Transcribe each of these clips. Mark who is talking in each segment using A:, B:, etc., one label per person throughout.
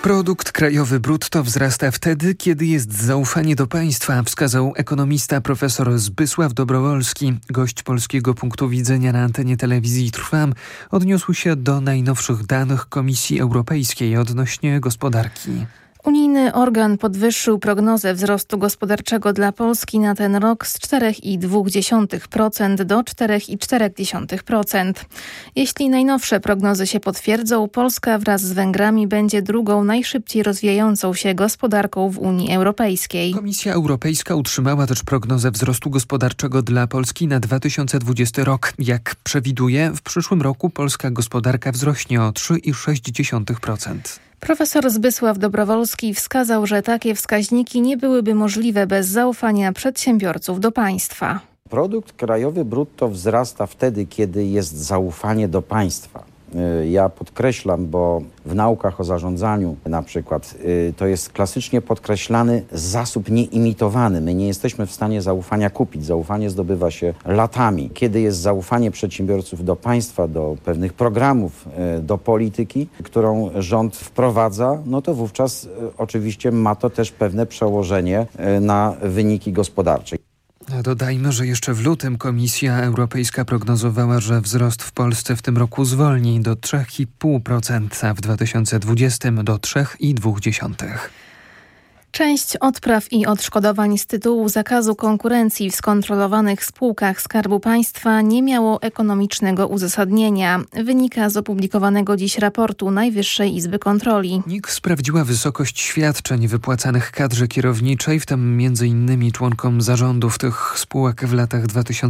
A: Produkt krajowy brutto wzrasta wtedy, kiedy jest zaufanie do państwa, wskazał ekonomista profesor Zbysław Dobrowolski. Gość Polskiego Punktu Widzenia na antenie telewizji Trwam odniósł się do najnowszych danych Komisji Europejskiej odnośnie gospodarki.
B: Unijny organ podwyższył prognozę wzrostu gospodarczego dla Polski na ten rok z 4,2% do 4,4%. Jeśli najnowsze prognozy się potwierdzą, Polska wraz z Węgrami będzie drugą najszybciej rozwijającą się gospodarką w Unii Europejskiej.
A: Komisja Europejska utrzymała też prognozę wzrostu gospodarczego dla Polski na 2020 rok. Jak przewiduje, w przyszłym roku polska gospodarka wzrośnie o 3,6%.
B: Profesor Zbysław Dobrowolski wskazał, że takie wskaźniki nie byłyby możliwe bez zaufania przedsiębiorców do państwa.
C: Produkt krajowy brutto wzrasta wtedy, kiedy jest zaufanie do państwa. Ja podkreślam, bo w naukach o zarządzaniu na przykład to jest klasycznie podkreślany zasób nieimitowany. My nie jesteśmy w stanie zaufania kupić. Zaufanie zdobywa się latami. Kiedy jest zaufanie przedsiębiorców do państwa, do pewnych programów, do polityki, którą rząd wprowadza, no to wówczas oczywiście ma to też pewne przełożenie na wyniki gospodarcze.
A: Dodajmy, że jeszcze w lutym Komisja Europejska prognozowała, że wzrost w Polsce w tym roku zwolni do 3,5%, a w 2020 do 3,2%.
B: Część odpraw i odszkodowań z tytułu zakazu konkurencji w skontrolowanych spółkach Skarbu Państwa nie miało ekonomicznego uzasadnienia. Wynika z opublikowanego dziś raportu Najwyższej Izby Kontroli.
A: NIK sprawdziła wysokość świadczeń wypłacanych kadrze kierowniczej, w tym m.in. członkom zarządów tych spółek w latach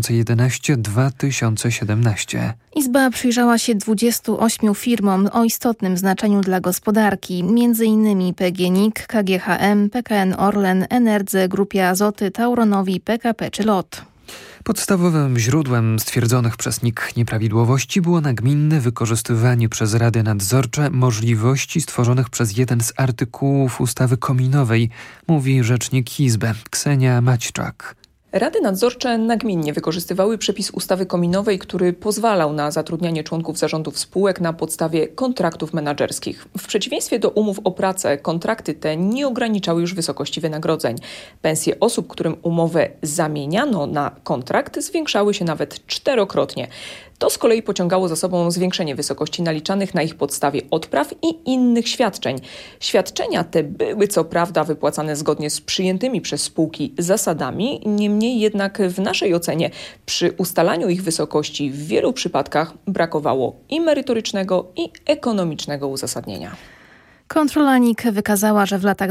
A: 2011-2017.
B: Izba przyjrzała się 28 firmom o istotnym znaczeniu dla gospodarki, m.in. PGNiG, KGHM, PKN Orlen, Enerdze, Grupie Azoty, Tauronowi, PKP czy LOT.
A: Podstawowym źródłem stwierdzonych przez NIK nieprawidłowości było nagminne wykorzystywanie przez rady nadzorcze możliwości stworzonych przez jeden z artykułów ustawy kominowej, mówi rzecznik Izby Ksenia Maćczak.
D: Rady nadzorcze nagminnie wykorzystywały przepis ustawy kominowej, który pozwalał na zatrudnianie członków zarządów spółek na podstawie kontraktów menadżerskich. W przeciwieństwie do umów o pracę, kontrakty te nie ograniczały już wysokości wynagrodzeń. Pensje osób, którym umowę zamieniano na kontrakt, zwiększały się nawet 4-krotnie. To z kolei pociągało za sobą zwiększenie wysokości naliczanych na ich podstawie odpraw i innych świadczeń. Świadczenia te były co prawda wypłacane zgodnie z przyjętymi przez spółki zasadami, niemniej jednak w naszej ocenie przy ustalaniu ich wysokości w wielu przypadkach brakowało i merytorycznego, i ekonomicznego uzasadnienia.
B: Kontrola NIK wykazała, że w latach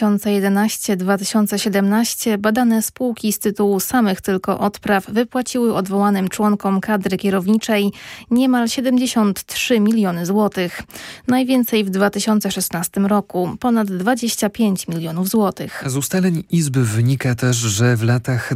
B: 2011-2017 badane spółki z tytułu samych tylko odpraw wypłaciły odwołanym członkom kadry kierowniczej niemal 73 miliony złotych. Najwięcej w 2016 roku, ponad 25 milionów złotych.
A: Z ustaleń Izby wynika też, że w latach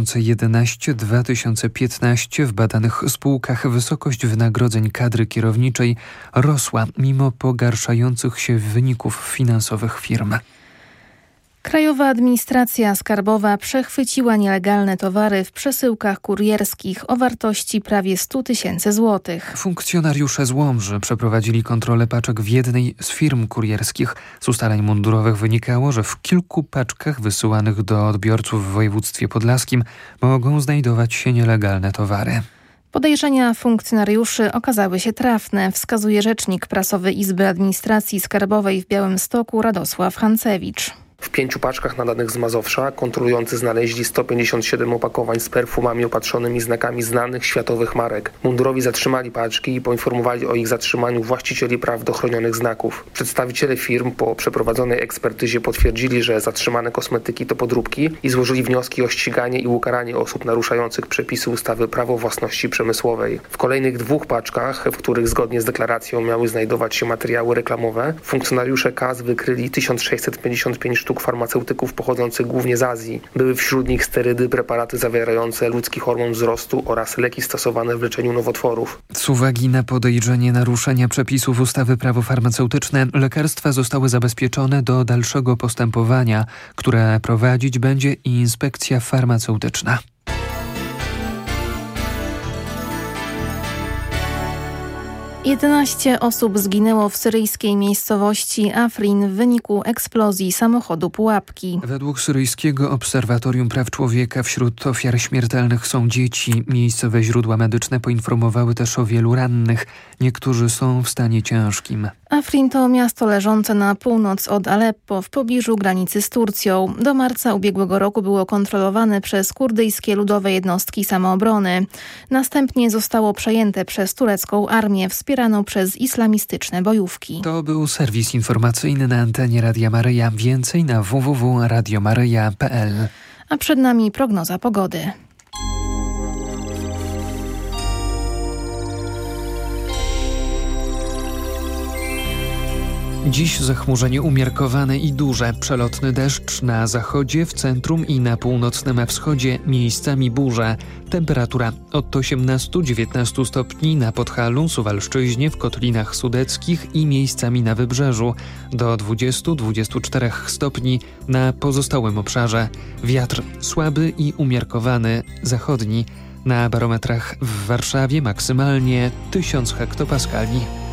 A: 2011-2015 w badanych spółkach wysokość wynagrodzeń kadry kierowniczej rosła mimo pogarszających się wyników finansowych firm.
B: Krajowa Administracja Skarbowa przechwyciła nielegalne towary w przesyłkach kurierskich o wartości prawie 100 tysięcy złotych.
A: Funkcjonariusze z Łomży przeprowadzili kontrolę paczek w jednej z firm kurierskich. Z ustaleń mundurowych wynikało, że w kilku paczkach wysyłanych do odbiorców w województwie podlaskim mogą znajdować się nielegalne towary.
B: Podejrzenia funkcjonariuszy okazały się trafne, wskazuje rzecznik prasowy Izby Administracji Skarbowej w Białymstoku Radosław Hancewicz.
E: W 5 paczkach nadanych z Mazowsza kontrolujący znaleźli 157 opakowań z perfumami opatrzonymi znakami znanych światowych marek. Mundurowi zatrzymali paczki i poinformowali o ich zatrzymaniu właścicieli praw do chronionych znaków. Przedstawiciele firm po przeprowadzonej ekspertyzie potwierdzili, że zatrzymane kosmetyki to podróbki i złożyli wnioski o ściganie i ukaranie osób naruszających przepisy ustawy Prawo własności przemysłowej. W kolejnych 2 paczkach, w których zgodnie z deklaracją miały znajdować się materiały reklamowe, funkcjonariusze KAS wykryli 1655 sztuk farmaceutyków pochodzących głównie z Azji. Były wśród nich sterydy, preparaty zawierające ludzki hormon wzrostu oraz leki stosowane w leczeniu nowotworów.
A: Z uwagi na podejrzenie naruszenia przepisów ustawy Prawo farmaceutyczne, lekarstwa zostały zabezpieczone do dalszego postępowania, które prowadzić będzie Inspekcja Farmaceutyczna.
B: 11 osób zginęło w syryjskiej miejscowości Afrin w wyniku eksplozji samochodu pułapki.
A: Według syryjskiego Obserwatorium Praw Człowieka wśród ofiar śmiertelnych są dzieci. Miejscowe źródła medyczne poinformowały też o wielu rannych. Niektórzy są w stanie ciężkim.
B: Afrin to miasto leżące na północ od Aleppo w pobliżu granicy z Turcją. Do marca ubiegłego roku było kontrolowane przez kurdyjskie ludowe jednostki samoobrony. Następnie zostało przejęte przez turecką armię wspieraną przez islamistyczne bojówki.
A: To był serwis informacyjny na antenie Radia Maryja. Więcej na www.radiomaryja.pl.
B: A przed nami prognoza pogody.
A: Dziś zachmurzenie umiarkowane i duże, przelotny deszcz na zachodzie, w centrum i na północnym wschodzie, miejscami burze. Temperatura od 18-19 stopni na Podhalu, Suwalszczyźnie, w Kotlinach Sudeckich i miejscami na Wybrzeżu, do 20-24 stopni na pozostałym obszarze. Wiatr słaby i umiarkowany, zachodni. Na barometrach w Warszawie maksymalnie 1000 hektopaskali.